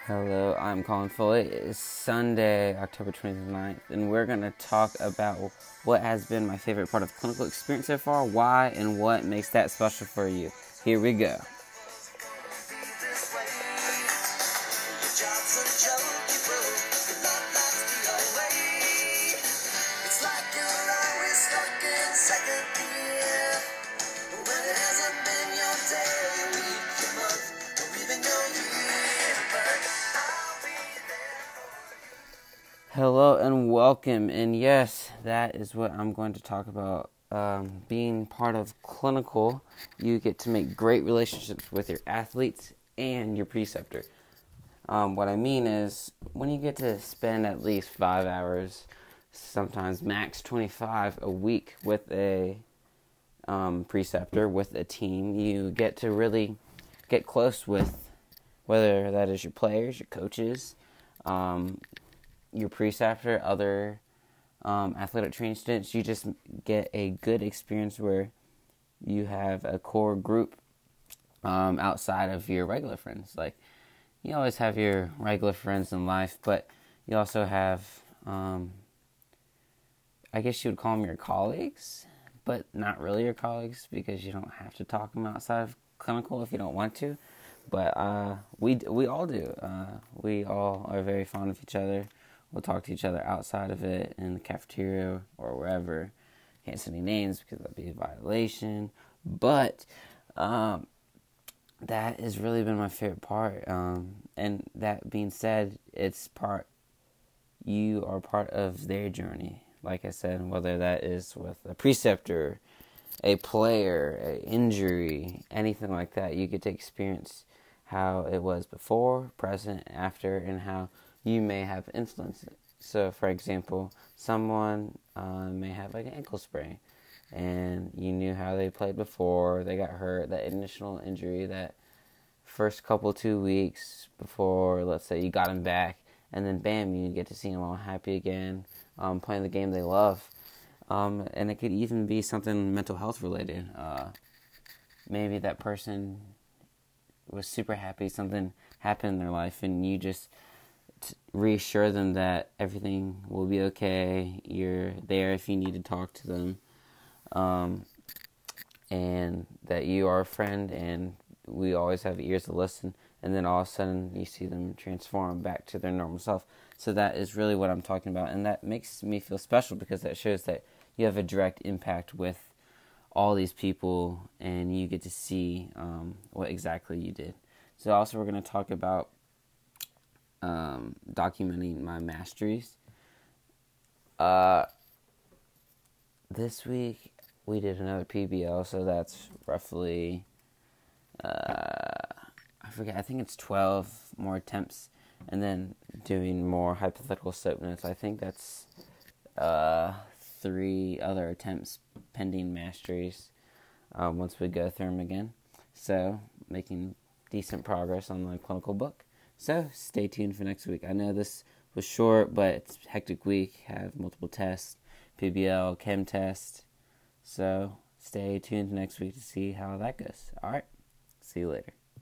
Hello, I'm Colin Foley. It's Sunday, October 29th, and we're going to talk about what has been my favorite part of clinical experience so far, why, and what makes that special for you. Here we go. Hello and welcome, and yes, that is what I'm going to talk about. Being part of clinical, you get to make great relationships with your athletes and your preceptor. What I mean is, when you get to spend at least 5 hours, sometimes max 25 a week with a preceptor, with a team, you get to really get close with, whether that is your players, your coaches, your preceptor, other athletic training students. You just get a good experience where you have a core group outside of your regular friends. Like, you always have your regular friends in life, but you also have, I guess you would call them your colleagues, but not really your colleagues because you don't have to talk them outside of clinical if you don't want to. But we all do. We all are very fond of each other. We'll talk to each other outside of it in the cafeteria or wherever. Can't say any names because that'd be a violation. But that has really been my favorite part. And that being said, you are part of their journey. Like I said, whether that is with a preceptor, a player, an injury, anything like that, you get to experience how it was before, present, after, and how you may have influenced it. So, for example, someone may have like an ankle sprain, and you knew how they played before they got hurt, that initial injury, that first 2 weeks before, let's say, you got them back, and then bam, you get to see them all happy again, playing the game they love. And it could even be something mental health related. Maybe that person was super happy, something happened in their life, and you just reassure them that everything will be okay. You're there if you need to talk to them, and that you are a friend, and we always have ears to listen. And then all of a sudden, you see them transform back to their normal self. So that is really what I'm talking about, and that makes me feel special because that shows that you have a direct impact with all these people, and you get to see what exactly you did. So also, we're going to talk about documenting my masteries. This week we did another PBL, so that's roughly I think it's 12 more attempts, and then doing more hypothetical soap notes. I think that's 3 other attempts pending masteries once we go through them again. So making decent progress on the clinical book. So stay tuned for next week. I know this was short, but it's a hectic week. Have multiple tests, PBL, chem test. So stay tuned next week to see how that goes. All right. See you later.